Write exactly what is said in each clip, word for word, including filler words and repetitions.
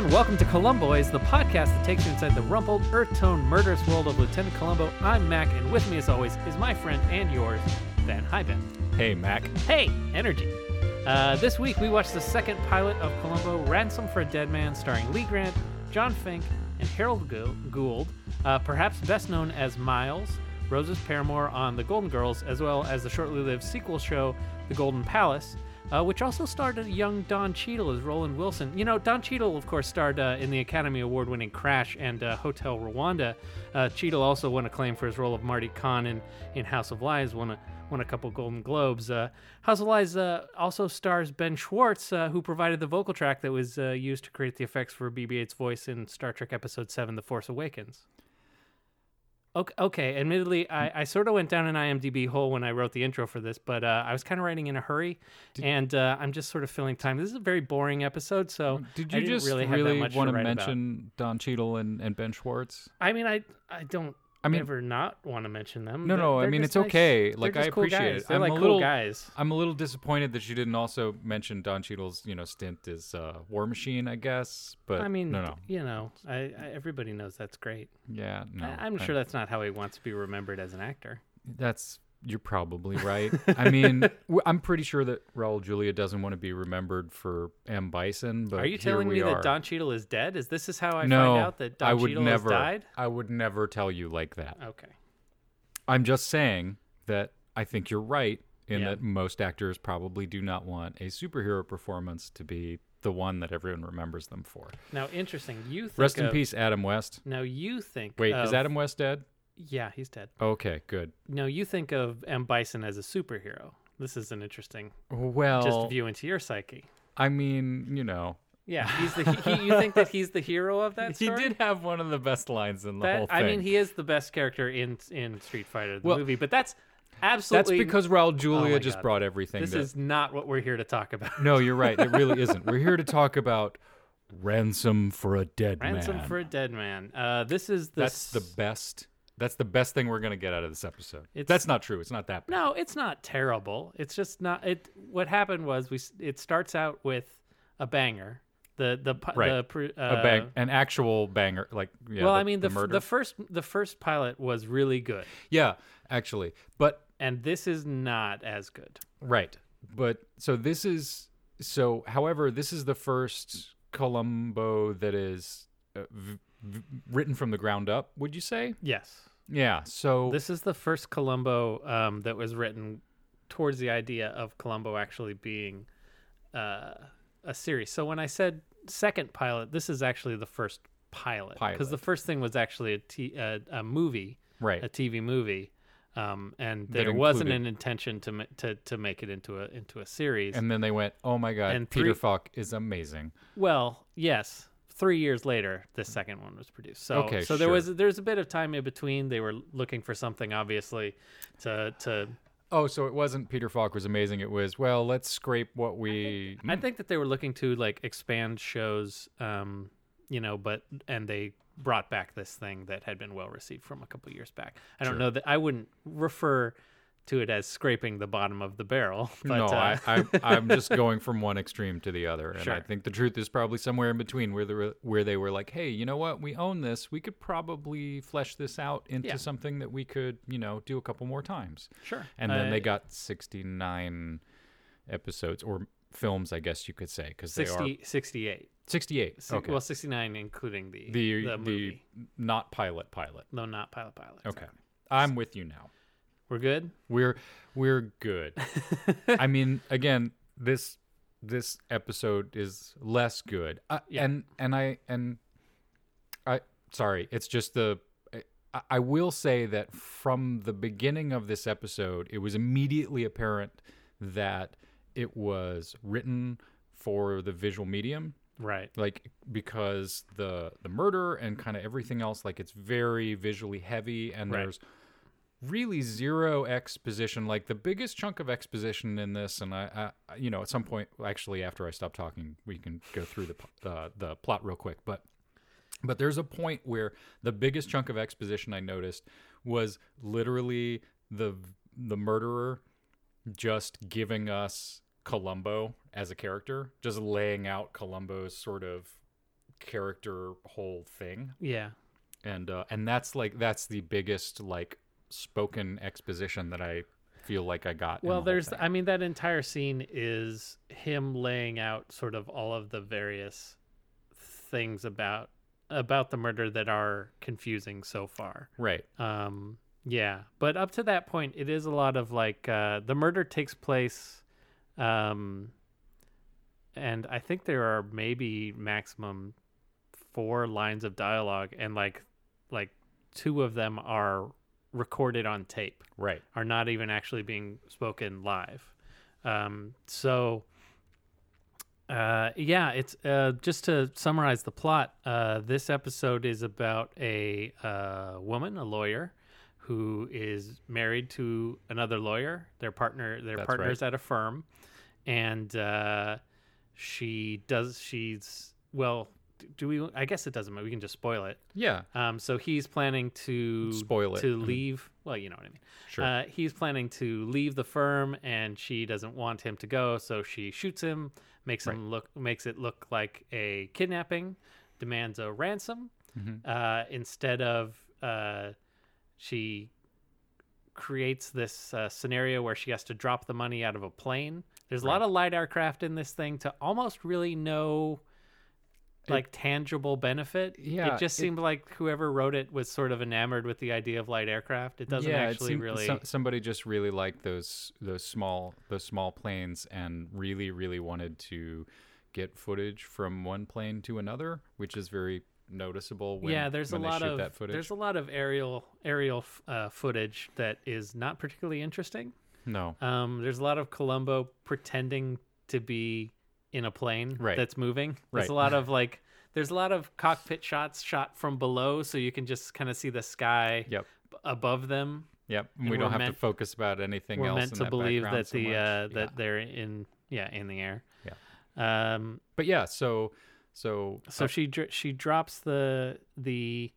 welcome to Columboids, the podcast that takes you inside the rumpled, earth-toned, murderous world of Lieutenant Columbo. I'm Mac, and with me, as always, is my friend and yours, Ben. Hi, Ben. Hey, Mac. Hey, energy. Uh, this week, we watched the second pilot of Columbo, Ransom for a Dead Man, starring Lee Grant, John Fink, and Harold Gould, uh, perhaps best known as Miles, Rose's paramour on The Golden Girls, as well as the shortly lived sequel show, The Golden Palace, uh, which also starred a young Don Cheadle as Roland Wilson. You know, Don Cheadle, of course, starred uh, in the Academy Award-winning Crash and uh, Hotel Rwanda. Uh, Cheadle also won acclaim for his role of Marty Kahn in, in House of Lies, won a, won a couple Golden Globes. Uh, House of Lies uh, also stars Ben Schwartz, uh, who provided the vocal track that was uh, used to create the effects for B B eight's voice in Star Trek Episode seven, The Force Awakens. Okay, okay. Admittedly, I, I sort of went down an IMDb hole when I wrote the intro for this, but uh, I was kind of writing in a hurry, Did, and uh, I'm just sort of filling time. This is a very boring episode, so Did you I didn't just really, really, have that much want to, to write mention about. Don Cheadle and, and Ben Schwartz? I mean, I I don't I mean, ever not want to mention them. No, they're, no. they're I mean, just it's nice. okay. They're Like, just I cool appreciate guys. it. They're I'm like a cool little, guys. I'm a little disappointed that you didn't also mention Don Cheadle's, you know, stint as uh, War Machine, I guess. But I mean, no, no. you know, I, I everybody knows that's great. Yeah, no. I, I'm I- sure that's not how he wants to be remembered as an actor. That's you're probably right. I mean, w- I'm pretty sure that Raul Julia doesn't want to be remembered for M. Bison. But Are you here telling we me are. that Don Cheadle is dead? Is this is how I no, find out that Don I would Cheadle never. has died? I would never tell you like that. Okay. I'm just saying that I think you're right in Yeah. that most actors probably do not want a superhero performance to be the one that everyone remembers them for. Now, interesting. You think Rest in of- peace, Adam West. Now you think. Wait, of, is Adam West dead? Yeah, he's dead. Okay, good. No, you think of M. Bison as a superhero. This is an interesting Well, just view into your psyche. I mean, you know, Yeah, he's the. He, you think that he's the hero of that he story? did have one of the best lines in the That- whole thing. I mean, he is the best character in in Street Fighter the Well, movie, but that's That's absolutely. because Raul Oh Julia my just God. brought everything. This that... is not what we're here to talk about. No, you're right. It really isn't. We're here to talk about Ransom for a Dead Ransom Man. for a Dead Man. Uh, this is the. That's the best. That's the best thing we're gonna get out of this episode. It's- That's not true. It's not that bad. No, it's not terrible. It's just not. It. What happened was we. s- It starts out with a banger. The the pi- Right. the pr- uh, a bang, an actual banger, like yeah. well, the, I mean, the the f- murder. the first the first pilot was really good, yeah, actually, but and this is not as good. right, but so this is so. However, this is the first Columbo that is uh, v- v- written from the ground up. Would you say? Yes, Yeah. So this is the first Columbo um, that was written towards the idea of Columbo actually being uh, a series. So when I said second pilot, this is actually the first pilot because Pilot. the first thing was actually a, t- a, a movie. right. a T V movie, um, and That there wasn't included- an intention to ma- to to make it into a into a series. And then they went, "Oh my God, And Peter three- Falk is amazing." well, yes, three years later, the second one was produced. So Okay, so there sure. was there's a bit of time in between. They were looking for something, obviously, to to. Oh, so it wasn't Peter Falk was amazing. It was, well, let's scrape what we. I think that they were looking to like expand shows, um, you know, but and they brought back this thing that had been well received from a couple years back. I don't Sure. know that I wouldn't refer to it as scraping the bottom of the barrel. But, no, uh, I, I, I'm just going from one extreme to the other, and I Sure. think the truth is probably somewhere in between, where they were, where they were like, "Hey, you know what? We own this. We could probably flesh this out into Yeah. something that we could, you know, do a couple more times." Sure. And then Uh, they got sixty-nine episodes or films, I guess you could say, because they are sixty, sixty-eight. sixty-eight. Si- Okay, Well, sixty-nine including the the the the, movie. not pilot pilot. No, not pilot pilot. Okay, I'm with you now. We're good? We're we're good. I mean, again, this this episode is less good. Uh, Yeah. And and I and I sorry, it's just the I, I will say that from the beginning of this episode, it was immediately apparent that it was written for the visual medium. Right. Like, because the the murder and kind of everything else, like, it's very visually heavy, and Right. there's really zero exposition. Like, the biggest chunk of exposition in this, and I, I you know, at some point, actually, after I stop talking, we can go through the the, the plot real quick. But but there's a point where the biggest chunk of exposition I noticed was literally the the murderer just giving us Columbo as a character, just laying out Columbo's sort of character whole thing. Yeah. And uh, and that's like that's the biggest like spoken exposition that I feel like I got. Well, in the there's, whole thing. I mean, that entire scene is him laying out sort of all of the various things about about the murder that are confusing so far. right. Um, yeah, but up to that point, it is a lot of like uh, the murder takes place, um, and I think there are maybe maximum four lines of dialogue, and like like two of them are recorded on tape, Right. are not even actually being spoken live. Um, so. Uh, yeah, it's uh, just to summarize the plot. Uh, this episode is about a uh, woman, a lawyer, who is married to another lawyer. Their partner, their That's partners at a firm, and uh, she does. She's well. Do we? I guess it doesn't matter. We can just spoil it. Yeah. Um, so he's planning to Spoil it. to I mean- leave. Well, you know what I mean. Sure. Uh, he's planning to leave the firm, and she doesn't want him to go, so she shoots him, makes him Right. look, makes it look like a kidnapping, demands a ransom. Mhm. Uh, instead of, uh, she creates this uh, scenario where she has to drop the money out of a plane. There's a lot Right. of light aircraft in this thing to almost really no It- like tangible benefit. Yeah, it just it- seemed like whoever wrote it was sort of enamored with the idea of light aircraft. It doesn't yeah, actually it seemed really. so- somebody just really liked those those small those small planes and really really wanted to get footage from one plane to another, which is very noticeable when, yeah, there's when a they lot shoot of that footage. there's a lot of aerial aerial uh, footage that is not particularly interesting. No. Um, there's a lot of Columbo pretending to be in a plane Right. that's moving. There's Right. a lot of like there's a lot of cockpit shots shot from below, so you can just kind of see the sky Yep. b- above them. Yep. And we don't we're have meant- to focus about anything We're else meant in to that believe background that so the much. uh, that Yeah. they're in yeah in the air. Yeah. Um, But yeah, so so So uh, she dr- she drops the the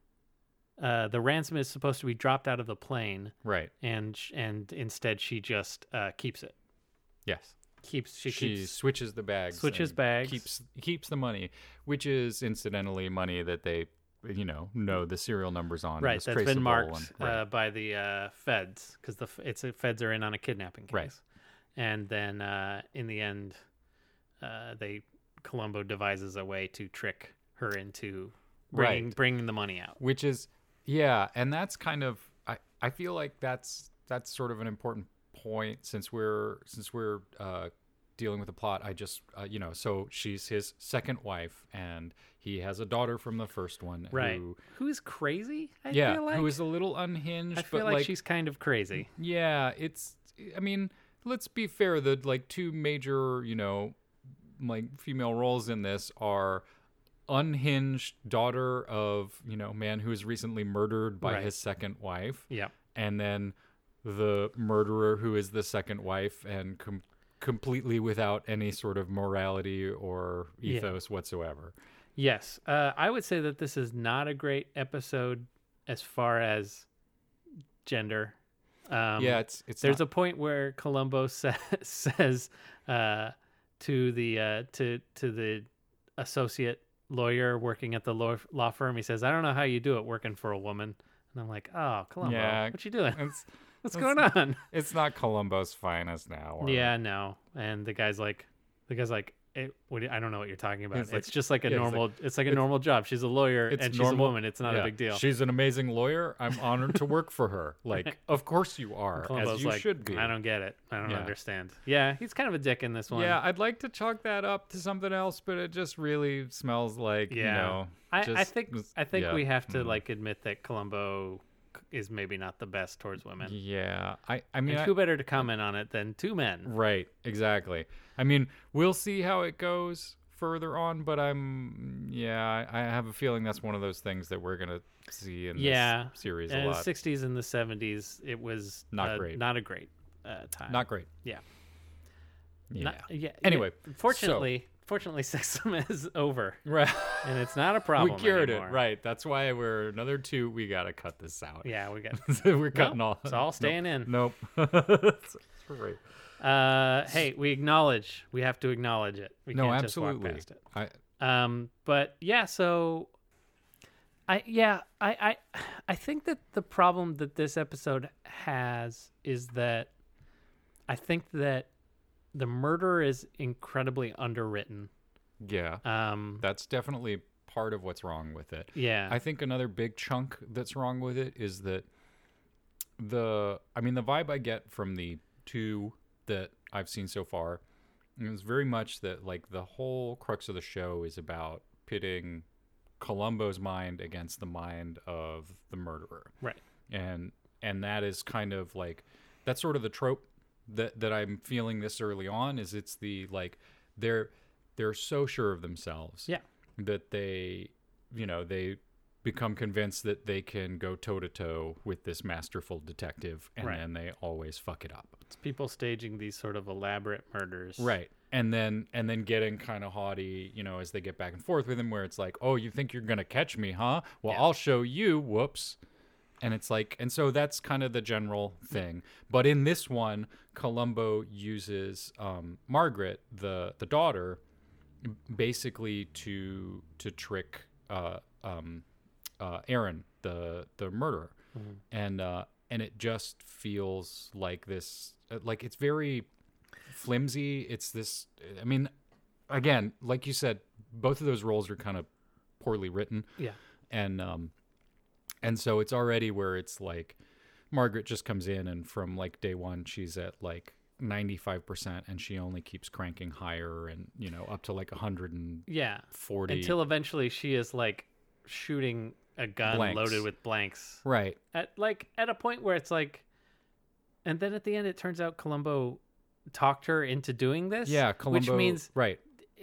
uh, the ransom is supposed to be dropped out of the plane, right. and sh- and instead she just uh, keeps it. Yes. Keeps she, She keeps switches the bags. switches and bags. Keeps keeps the money, which is incidentally money that they, you know, know the serial numbers on. right. It's That's been traceable marked and- right. uh, by the uh, feds because the f- it's uh, feds are in on a kidnapping case, Right. and then uh, in the end, uh, they Columbo devises a way to trick her into bringing Right. bringing the money out. Which is, yeah, and that's kind of I, I feel like that's that's sort of an important point since we're since we're uh, dealing with the plot. I just uh, you know, so she's his second wife, and he has a daughter from the first one, Right. Who, Who's crazy? I yeah, feel like. who is a little unhinged, I feel but like, like she's kind of crazy. yeah, it's. I mean, let's be fair. The like two major, you know, like female roles in this are unhinged daughter of, you know, man who was recently murdered by Right. his second wife, Yeah. and then the murderer who is the second wife and com- completely without any sort of morality or Yeah. ethos whatsoever. Yes. Uh, I would say that this is not a great episode as far as gender. Um, yeah, it's it's There's not- a point where Columbo sa- says uh, to the uh, to to the associate lawyer working at the law, law firm, he says, "I don't know how you do it working for a woman." And I'm like, "Oh, Columbo, Yeah, what you doing? it's What's it's- going on?" it's not Columbo's finest now. or- Yeah, no. And the guy's like, the guy's like, it, what do you- I don't know what you're talking about. He's It's like- just like a yeah, he's like, normal. it's like a it's- normal job. She's a lawyer it's and she's normal- a woman. It's not Yeah, a big deal. She's an amazing lawyer. I'm honored to work for her. Like, of course you are, Columbo's as you like, should be. I don't get it. I don't Yeah. understand. Yeah, he's kind of a dick in this one. Yeah, I'd like to chalk that up to something else, but it just really smells like, Yeah. you know. I, I just- think just- I think yeah, we have to mm. like admit that Columbo is maybe not the best towards women. Yeah, I, I mean, And I- who better to comment on it than two men? right, exactly. I mean, we'll see how it goes further on, but I'm, yeah, I, I have a feeling that's one of those things that we're gonna see in Yeah, this series In a the lot. sixties and the seventies, it was Not uh, great. Not a great uh, time. Not great. Yeah. Yeah. Not- yeah. Anyway, yeah. fortunately, fortunately, sexism is over, right. and it's not a problem. we cured anymore. it. Right. That's why we're another two. We gotta cut this out. Yeah, we got. we're cutting No, all. it's all staying in. Nope. That's right. Uh, hey, we acknowledge. We have to acknowledge it. We No, can't absolutely. just walk past it. I Um, but yeah, so I yeah, I, I I think that the problem that this episode has is that I think that the murder is incredibly underwritten. Yeah. Um, That's definitely part of what's wrong with it. yeah. I think another big chunk that's wrong with it is that the I mean the vibe I get from the two that I've seen so far is very much that like the whole crux of the show is about pitting Columbo's mind against the mind of the murderer. Right. And and that is kind of like that's sort of the trope that that I'm feeling this early on is it's the like they're they're so sure of themselves. Yeah. That they you know, they become convinced that they can go toe to toe with this masterful detective and Right. then they always fuck it up. It's people staging these sort of elaborate murders. Right. And then and then getting kind of haughty, you know, as they get back and forth with him where it's like, "Oh, you think you're going to catch me, huh? Well, Yeah. I'll show you." Whoops. And it's like and so that's kind of the general thing. But in this one, Columbo uses um, Margaret, the the daughter, basically to to trick uh, um, uh, Aaron, the the murderer, Mhm. and uh, and it just feels like this, uh, like it's very flimsy. It's this. I mean, again, like you said, both of those roles are kind of poorly written, Yeah. and um, and so it's already where it's like Margaret just comes in, and from like day one, she's at like ninety-five percent, and she only keeps cranking higher, and you know, up to like one hundred Yeah. forty. Until eventually she is like shooting a gun Blanks. loaded with blanks. Right. At like at a point where it's like, and then at the end it turns out Columbo talked her into doing this. Yeah, Columbo. which means right.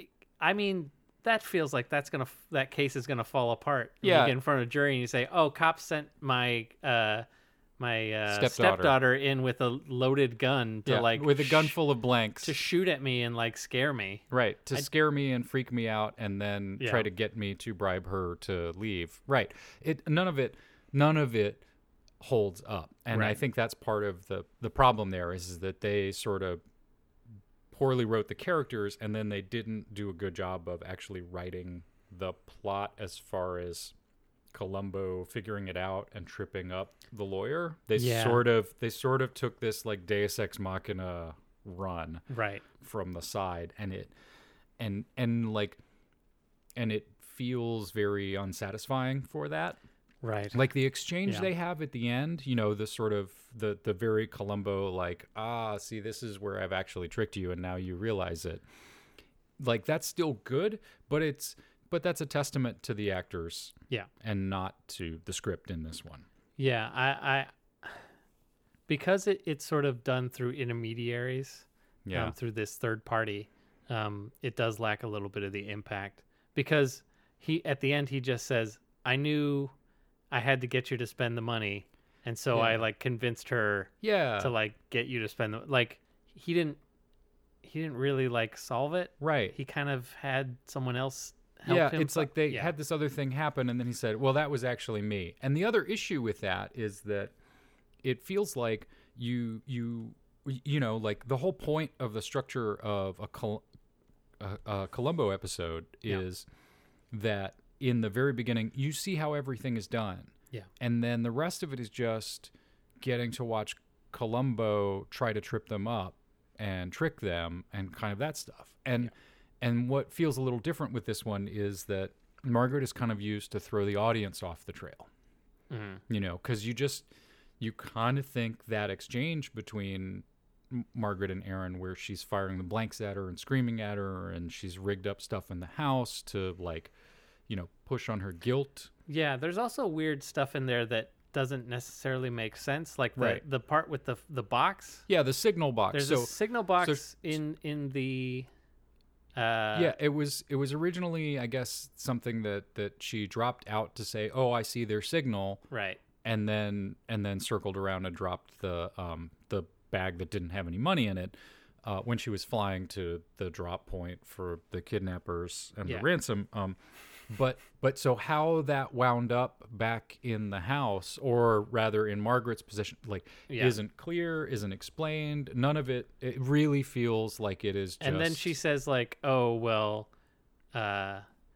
I mean that feels like that's gonna that case is gonna fall apart. When Yeah. you get in front of a jury and you say, "Oh, cops sent my uh my uh, Stepdaughter. stepdaughter in with a loaded gun to Yeah, like with a gun sh- full of blanks. to shoot at me and like scare me." Right, to I- scare me and freak me out, and then Yeah. try to get me to bribe her to leave. Right. It none of it, none of it holds up, and I Right. think that's part of the the problem. There is, is that they sort of poorly wrote the characters, and then they didn't do a good job of actually writing the plot as far as Columbo figuring it out and tripping up the lawyer. They Yeah. sort of they sort of took this like Deus Ex Machina run Right. from the side, and it and and like and it feels very unsatisfying for that. Right. Like the exchange Yeah. they have at the end, you know, the sort of the the very Columbo like, ah, see, this is where I've actually tricked you and now you realize it. Like that's still good, but it's but that's a testament to the actors. Yeah. And not to the script in this one. Yeah, I, I because it, it's sort of done through intermediaries, Yeah. um, through this third party, um, it does lack a little bit of the impact because he at the end he just says, "I knew I had to get you to spend the money, and so I Yeah. like convinced her yeah. to like get you to spend the like." He didn't he didn't really like solve it. right. He kind of had someone else help Yeah, him. it's so- like they yeah. had this other thing happen, and then he said, "Well, that was actually me." And the other issue with that is that it feels like you you you know, like the whole point of the structure of a, Col- a, a Columbo episode Yeah. is that in the very beginning you see how everything is done, Yeah. and then the rest of it is just getting to watch Columbo try to trip them up and trick them and kind of that stuff. And and what feels a little different with this one is that Margaret is kind of used to throw the audience off the trail. Mhm. You know, because you just you kind of think that exchange between M- Margaret and Aaron, where she's firing the blanks at her and screaming at her, and she's rigged up stuff in the house to like, you know, push on her guilt. Yeah, there's also weird stuff in there that doesn't necessarily make sense, like the, Right. the part with the the box. Yeah, the signal box. There's so a signal box in in the. Uh, yeah, it was it was originally, I guess, something that that she dropped out to say, "Oh, I see their signal," Right. and then and then circled around and dropped the um the bag that didn't have any money in it uh, when she was flying to the drop point for the kidnappers and Yeah. the ransom. Um, but but so how that wound up back in the house, or rather in Margaret's position, like Yeah. isn't clear, isn't explained. None of it. It really feels like it is. Just, And then she says like, "Oh well, uh,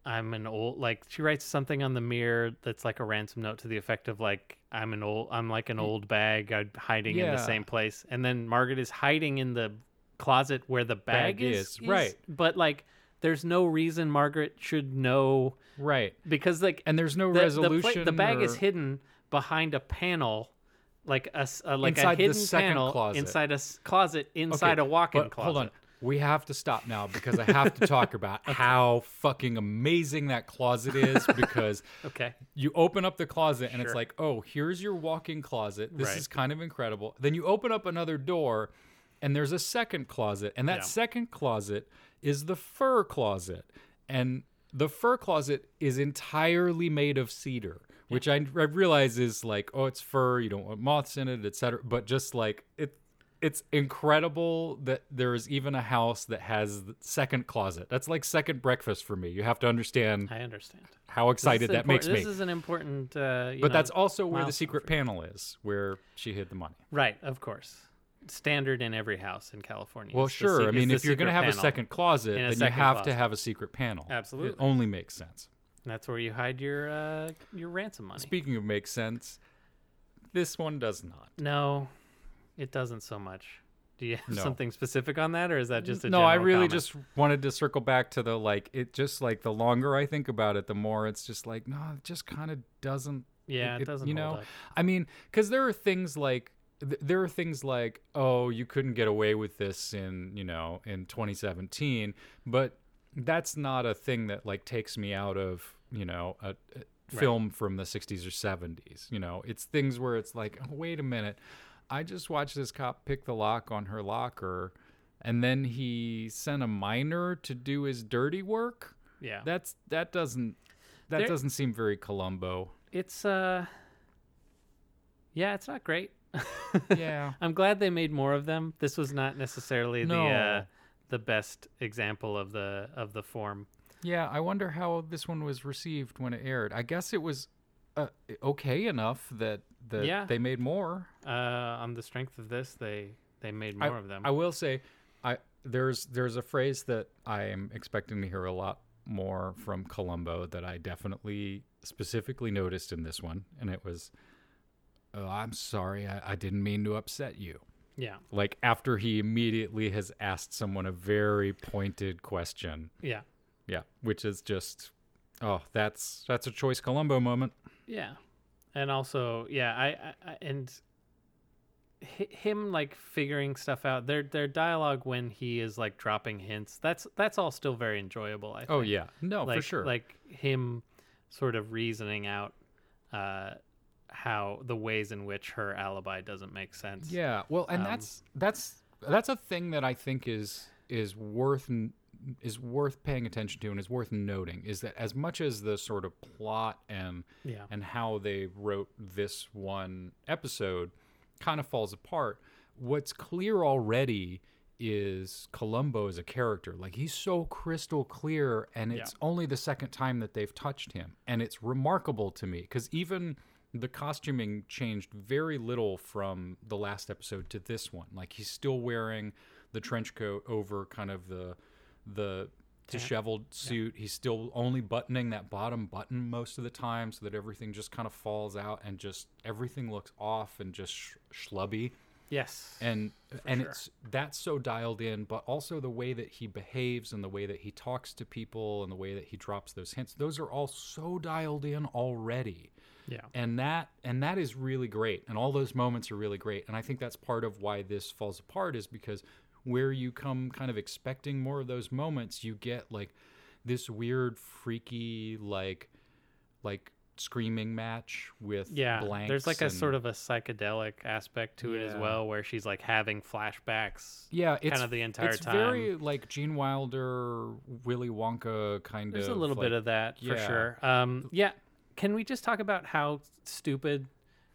I'm an old, like she writes something on the mirror that's like a ransom note to the effect of like, I'm an old, I'm like an old bag I'm hiding in the Yeah. same place. And then Margaret is hiding in the closet where the bag, Bag is, is, is. right. But like, there's no reason Margaret should know Right. because like, And there's no the, the, resolution. pla- the bag or... is hidden behind a panel. Like a, s- a- like Inside a the hidden second panel closet. inside a s- closet inside Okay, a walk-in but closet. Hold on. We have to stop now because I have to talk about how fucking amazing that closet is because Okay. you open up the closet and it's Sure. like, oh, here's your walk-in closet. This Right. is kind of incredible. Then you open up another door and there's a second closet. And that Yeah. second closet is the fur closet. And the fur closet is entirely made of cedar, which I, I realize is like, oh, it's fur. You don't want moths in it, et cetera. But just like it, it's incredible that there is even a house that has the second closet. That's like second breakfast for me. You have to understand I understand. how excited This is that makes impor- me. This is an important. Uh, you But know, that's also where the milestone secret for- panel is, where she hid the money. Right, of course. Standard in every house in California. Well, is the sure. se- I is mean, the if you're going to secret have a panel. second closet, In a then you second have to closet. have a secret panel. Absolutely. It only makes sense. That's where you hide your uh, your ransom money. Speaking of makes sense, this one does not. No, it doesn't so much. Do you have No. something specific on that, or is that just a No, I general really comment? just wanted to circle back to the like. It just like the longer I think about it, the more it's just like no, it just kind of doesn't. Yeah, it, it- doesn't you hold know, up. I mean, because there are things like th- there are things like oh, you couldn't get away with this in you know in twenty seventeen, but that's not a thing that like takes me out of you know a, a film from the sixties or seventies. You know, it's things where it's like oh, wait a minute, I just watched this cop pick the lock on her locker, and then he sent a miner to do his dirty work. Yeah, That's that doesn't that There- doesn't seem very Columbo. it's uh, yeah, it's not great. Yeah. I'm glad they made more of them. This was not necessarily No. the uh, the best example of the of the form. Yeah, I wonder how this one was received when it aired. I guess it was uh, okay enough that that Yeah. they made more. Uh, on the strength of this, they they made I, more of them. I will say, I there's there's a phrase that I am expecting to hear a lot more from Columbo that I definitely specifically noticed in this one, and it was, "Oh, I'm sorry, I, I didn't mean to upset you." yeah, Like after he immediately has asked someone a very pointed question. yeah, Yeah, which is just, oh, that's that's a choice Columbo moment. yeah, and also yeah, I, I, I and hi- him like figuring stuff out. Their their dialogue when he is like dropping hints. That's that's all still very enjoyable. I think. Oh yeah, no, like, for sure. Like him sort of reasoning out uh, how the ways in which her alibi doesn't make sense. Yeah, well, and Um, that's that's that's a thing that I think is is worth n- is worth paying attention to and is worth noting is that as much as the sort of plot and Yeah. and how they wrote this one episode kind of falls apart, what's clear already is Columbo as a character. Like he's so crystal clear, and it's Yeah. only the second time that they've touched him, and it's remarkable to me because even the costuming changed very little from the last episode to this one. Like he's still wearing the trench coat over kind of the the disheveled suit. He's still only buttoning that bottom button most of the time so that everything just kind of falls out and just everything looks off and just sh- schlubby. Yes. And and sure. it's that's so dialed in, but also the way that he behaves and the way that he talks to people and the way that he drops those hints, those are all so dialed in already. yeah. And that and that is really great. And all those moments are really great. And I think that's part of why this falls apart is because where you come kind of expecting more of those moments, you get like this weird, freaky, like like screaming match with Yeah. blanks. There's like a and- sort of a psychedelic aspect to it as Yeah. well, where she's like having flashbacks. yeah, it's kind of the entire it's time. very like Gene Wilder, Willy Wonka kind There's of. a little like, bit of that for yeah. sure. Um, yeah. Can we just talk about how stupid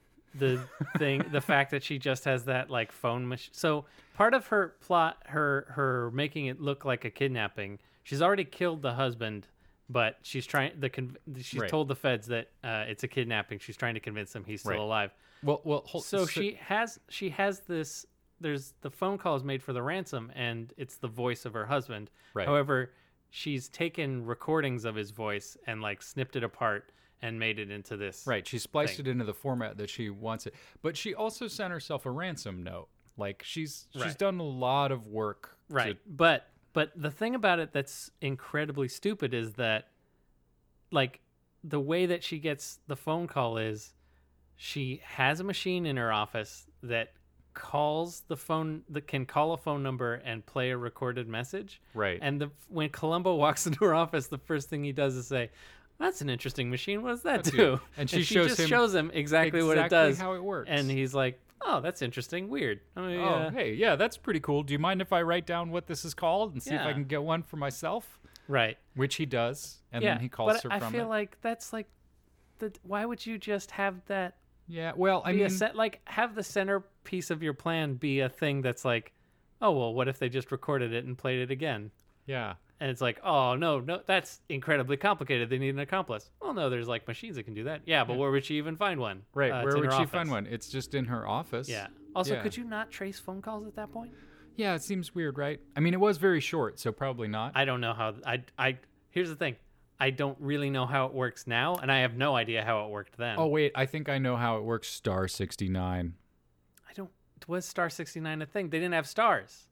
the thing, the fact that she just has that like phone machine? So part of her plot, her her making it look like a kidnapping. She's already killed the husband, but she's trying the con- she's Right. told the feds that uh, it's a kidnapping. She's trying to convince them he's still Right. alive. Well, well, hold, So she has she has this. There's the phone call is made for the ransom, and it's the voice of her husband. Right. However, she's taken recordings of his voice and like snipped it apart and made it into this. Right. She spliced thing. it into the format that she wants it. But she also sent herself a ransom note. Like she's she's Right. done a lot of work. Right. To, But but the thing about it that's incredibly stupid is that like the way that she gets the phone call is she has a machine in her office that calls the phone that can call a phone number and play a recorded message. right. And the when Columbo walks into her office, the first thing he does is say, "That's an interesting machine. What does that That's do?" good. And she shows just him shows him exactly, what it exactly does, how it works. and he's like, "Oh, that's interesting. Weird. I mean, oh, uh, hey, yeah, that's pretty cool. Do you mind if I write down what this is called and see if I Yeah. can get one for myself?" right." Which he does, and yeah, then he calls but her I from feel it. like that's like, the why would you just have that Yeah, well, I be mean, a set like have the centerpiece of your plan be a thing that's like, oh well, what if they just recorded it and played it again? yeah, And it's like, oh no, no, that's incredibly complicated. They need an accomplice. Well, no, there's like machines that can do that. Yeah, but Yeah. where would she even find one? right. Uh, it's Where in would her she office. find one? It's just in her office. Yeah. Also, Yeah. could you not trace phone calls at that point? Yeah, it seems weird, right? I mean, it was very short, so probably not. I don't know how. I I here's the thing. I don't really know how it works now, and I have no idea how it worked then. Oh wait, I think I know how it works. Star sixty-nine. I don't. Was Star sixty-nine a thing? They didn't have stars.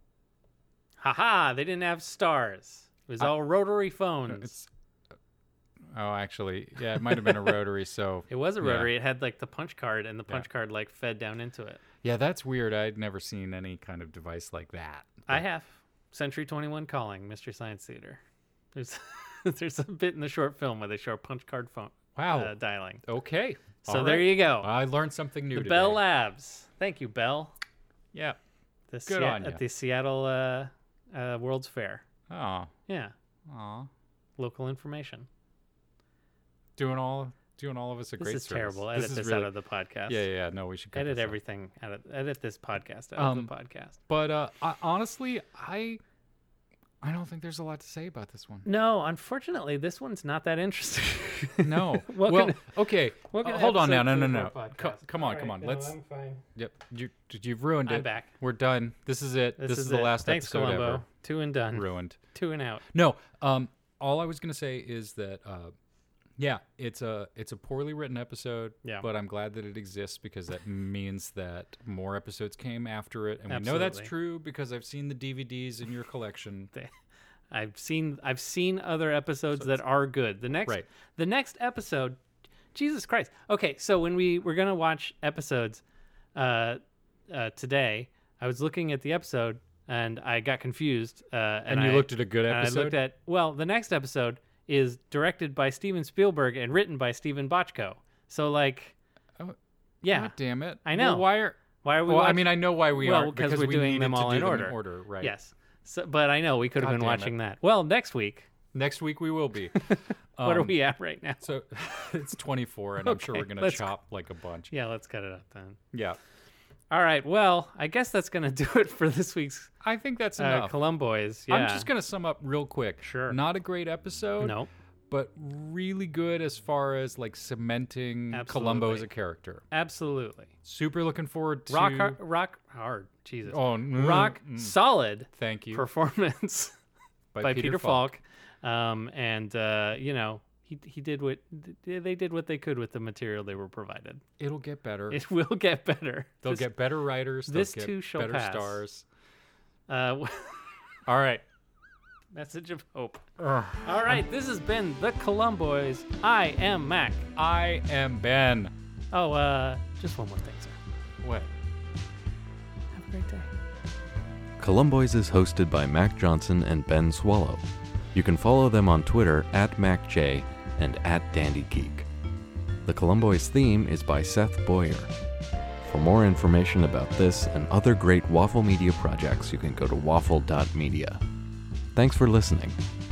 Haha! They didn't have stars. It was I- all rotary phones. It's. Oh, actually, yeah, it might have been a rotary. So It was a yeah. rotary. It had like the punch card, and the Yeah. punch card like fed down into it. Yeah, that's weird. I'd never seen any kind of device like that. I have Century twenty-one calling Mystery Science Theater. There's there's a bit in the short film where they show a punch card phone Wow. uh, dialing. Okay. So All there right. you go. I learned something new the today. Bell Labs. Thank you, Bell. Yeah. The Good Sea- on ya. at the Seattle uh, uh, World's Fair. Oh. Yeah, Aw. local information. Doing all doing all of us a This great is service. terrible. Edit this, is really, out of the podcast. Yeah, yeah, yeah. No, we should cut Edit this out. everything out of edit this podcast out Um, of the podcast. But uh, I, honestly, I I don't think there's a lot to say about this one. No, unfortunately, this one's not that interesting. No. Welcome well, to- okay. welcome uh, to hold on now. No, episode no, two no. of our Co- podcast. come on, All come right, on. no, Let's. I'm fine. Yep. You you've ruined I'm it. back. We're done. This is it. This, is, the it. last Thanks, episode Columbo. ever. Two and done. Ruined. Two and out. No. Um. All I was gonna say is that. Uh, yeah, it's a it's a poorly written episode. Yeah. But I'm glad that it exists because that means that more episodes came after it, and we know that's Absolutely. true because I've seen the D V Ds in your collection. I've seen I've seen other episodes that are good. The next Right. the next episode, Jesus Christ. Okay, so when we were gonna watch episodes uh, uh, today, I was looking at the episode and I got confused. Uh, and And you I, looked at a good and I episode. looked at well, the next episode is directed by Steven Spielberg and written by Steven Bochco. So like, Oh, yeah, God damn it! I know. Well, why are? why are we? Well, I watching- mean, I know why we Well, are because because we're we doing needed them all to do in them order. order, right? Yes. So, but I know we could have God been damn watching that. Well, next week, Next week we will be. what are Um, we at right now? So it's twenty-four, and I'm sure Okay, we're gonna let's- chop like a bunch. Yeah, let's cut it up then. Yeah, All right. Well, I guess that's going to do it for this week's I think that's uh, enough. Columboys. Yeah. I'm just gonna sum up real quick. Sure. Not a great episode. No. But really good as far as like cementing Columbo as Absolutely. a character. Absolutely. Super looking forward to Rock hard. Rock hard. Jesus. Oh, mm, rock mm. solid Thank you. performance by, Peter, Falk. Um, and, uh, you know, he, he did what they did what they could with the material they were provided. It'll get better. It will get better. They'll This- get better writers. They'll this get too shall better pass. stars. Uh, All right. message of hope. Ugh. All right. This has been the Columboys. I am Mac. I am Ben. Oh, uh, just one more thing, sir. What? Have a great day. Columboys is hosted by Mac Johnson and Ben Swallow. You can follow them on Twitter at MacJ and at DandyGeek. The Columboys theme is by Seth Boyer. For more information about this and other great Waffle Media projects, you can go to waffle dot media. Thanks for listening.